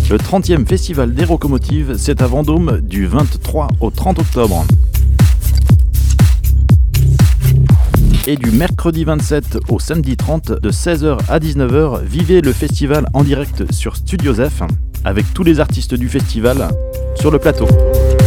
Le 30e festival des Rocomotives, c'est à Vendôme du 23 au 30 octobre. Et du mercredi 27 au samedi 30, de 16h à 19h, vivez le festival en direct sur Studio Zef, avec tous les artistes du festival sur le plateau.